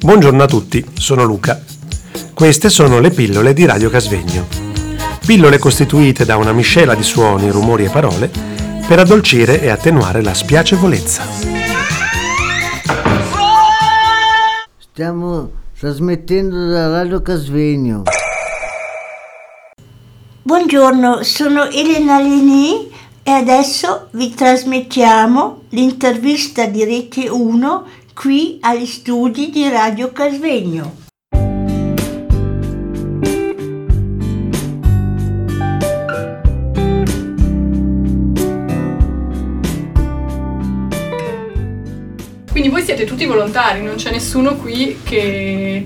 Buongiorno a tutti, sono Luca. Queste sono le pillole di Radio Casvegno. Pillole costituite da una miscela di suoni, rumori e parole per addolcire e attenuare la spiacevolezza. Stiamo trasmettendo da Radio Casvegno. Buongiorno, sono Elena Leni e adesso vi trasmettiamo l'intervista di Rete 1 qui agli studi di Radio Casvegno. Quindi voi siete tutti volontari, non c'è nessuno qui che...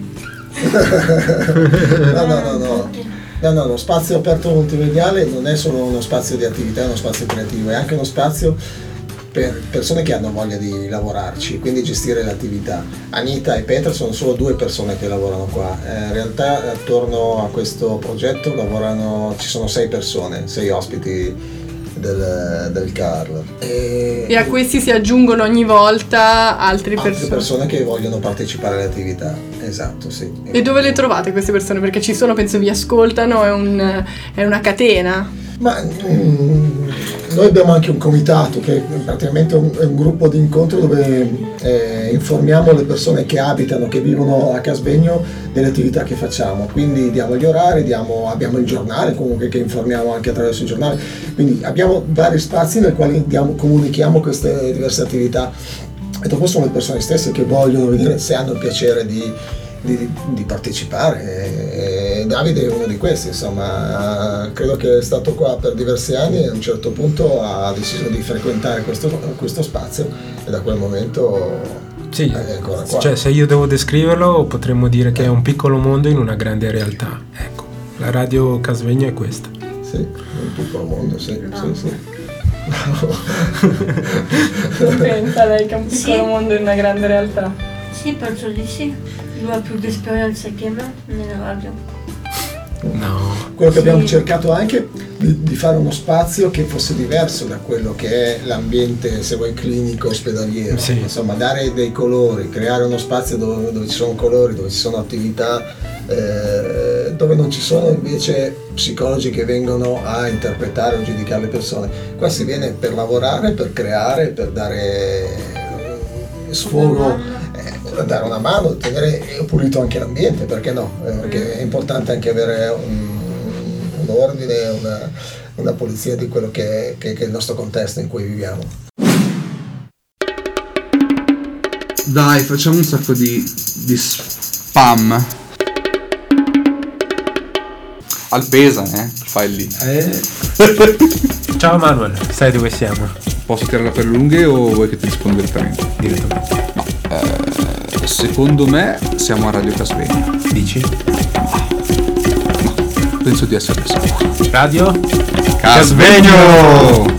No, lo spazio aperto multimediale non è solo uno spazio di attività, è uno spazio creativo, è anche uno spazio per persone che hanno voglia di lavorarci, quindi gestire l'attività. Anita e Petra sono solo 2 persone che lavorano qua, in realtà attorno a questo progetto ci sono 6 persone, 6 ospiti del Carl. E a questi si aggiungono ogni volta altre persone che vogliono partecipare all'attività, esatto, sì. E dove le trovate queste persone? Perché ci sono, penso vi ascoltano, è una catena. Ma noi abbiamo anche un comitato che è praticamente è un gruppo di incontro dove informiamo le persone che abitano, che vivono a Casvegno delle attività che facciamo, quindi diamo gli orari, abbiamo il giornale comunque che informiamo anche attraverso il giornale, quindi abbiamo vari spazi nel quali comunichiamo queste diverse attività e dopo sono le persone stesse che vogliono vedere se hanno il piacere di partecipare e Davide è uno di questi, insomma credo che è stato qua per diversi anni e a un certo punto ha deciso di frequentare questo spazio e da quel momento sì, è ancora qua. Cioè se io devo descriverlo potremmo dire che è un piccolo mondo in una grande realtà, ecco, la Radio Casvegno è questa. Sì, un piccolo mondo, sì, no. Sì. Non pensa lei che è un piccolo mondo in una grande realtà? Sì, penso di sì. Lui ha più di esperienza che me nella radio. No. Quello che abbiamo cercato anche di fare uno spazio che fosse diverso da quello che è l'ambiente, se vuoi, clinico, ospedaliero. Sì. Insomma, dare dei colori, creare uno spazio dove ci sono colori, dove ci sono attività, dove non ci sono invece psicologi che vengono a interpretare o giudicare le persone. Qua si viene per lavorare, per creare, per dare sfogo, dare una mano, tenere pulito anche l'ambiente, perché no? Perché è importante anche avere un ordine, una pulizia di quello che è il nostro contesto in cui viviamo. Dai, facciamo un sacco di spam. Alpesa, fai lì. Ciao Manuel, sai dove siamo? Posso tirarla per le lunghe o vuoi che ti risponda direttamente? Direttamente. No, secondo me siamo a Radio Casvegno. Dici? No, penso di essere sicuro. Radio Casvegno!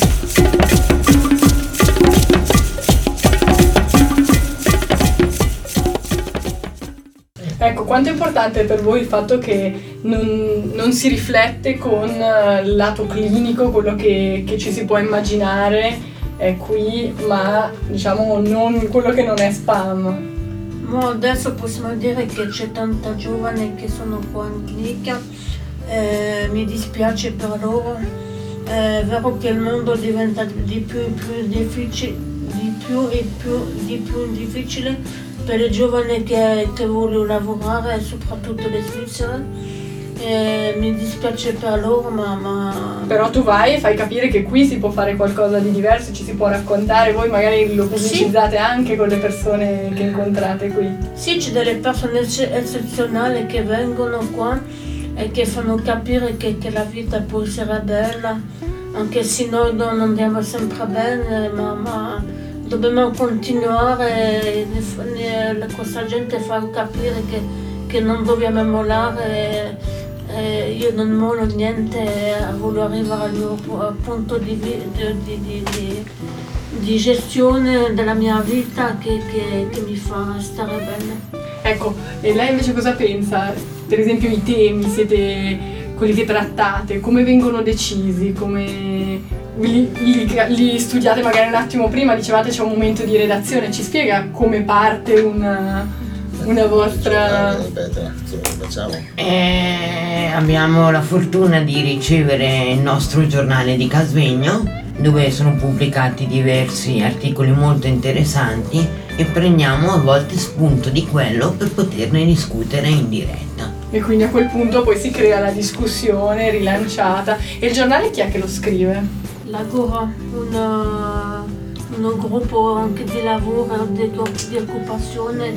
Ecco, quanto è importante per voi il fatto che non si riflette con il lato clinico, quello che ci si può immaginare qui, ma diciamo non quello che non è spam. Ma adesso possiamo dire che c'è tanta giovane che sono qua in clinica, mi dispiace per loro, è vero che il mondo diventa di più difficile per i giovani che vogliono lavorare, soprattutto le svizzere. Mi dispiace per loro, ma... Però tu vai e fai capire che qui si può fare qualcosa di diverso, ci si può raccontare, voi magari lo pubblicizzate anche con le persone che incontrate qui. Sì, c'è delle persone eccezionali che vengono qua e che fanno capire che la vita può essere bella, anche se noi non andiamo sempre bene, ma dobbiamo continuare, questa gente fa capire che non dobbiamo mollare. Io non mollo niente, voglio arrivare al mio punto di gestione della mia vita che mi fa stare bene. Ecco, e lei invece cosa pensa? Per esempio i temi, siete quelli che trattate, come vengono decisi, come li studiate magari un attimo prima, dicevate c'è un momento di redazione, ci spiega come parte una vostra... Facciamo. Abbiamo la fortuna di ricevere il nostro giornale di Casvegno, dove sono pubblicati diversi articoli molto interessanti e prendiamo a volte spunto di quello per poterne discutere in diretta. E quindi a quel punto poi si crea la discussione rilanciata. E il giornale chi è che lo scrive? L'Agora, un gruppo anche di lavoro, di occupazione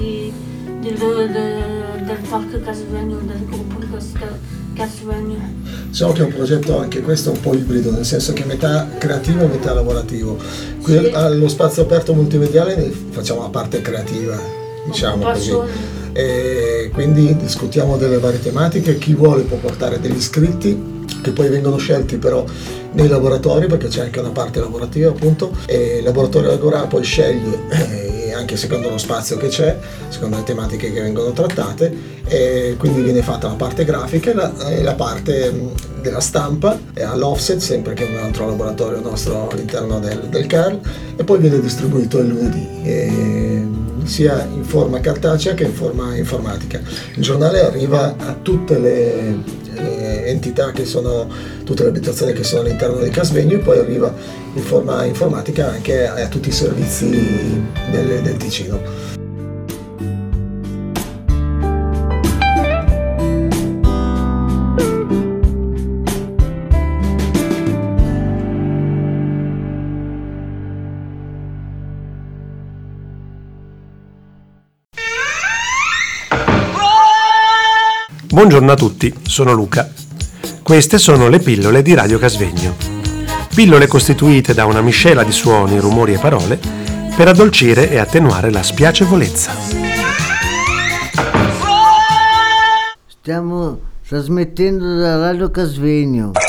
del Parco Casvegno, del gruppo Casvegno. Diciamo che è un progetto anche questo un po' ibrido, nel senso che metà creativo e metà lavorativo. Qui Sì. allo spazio aperto multimediale ne facciamo la parte creativa, diciamo così. E quindi discutiamo delle varie tematiche, chi vuole può portare degli scritti che poi vengono scelti però nei laboratori, perché c'è anche una parte lavorativa appunto, e il laboratorio Agora poi sceglie anche secondo lo spazio che c'è, secondo le tematiche che vengono trattate, e quindi viene fatta la parte grafica e la parte della stampa all'offset, sempre che è un altro laboratorio nostro all'interno del CARL, e poi viene distribuito il lunedì, sia in forma cartacea che in forma informatica. Il giornale arriva a tutte le entità che sono, tutte le abitazioni che sono all'interno di Casvegno, e poi arriva in forma informatica anche a tutti i servizi del Ticino. Buongiorno a tutti, sono Luca. Queste sono le pillole di Radio Casvegno. Pillole costituite da una miscela di suoni, rumori e parole per addolcire e attenuare la spiacevolezza. Stiamo trasmettendo da Radio Casvegno.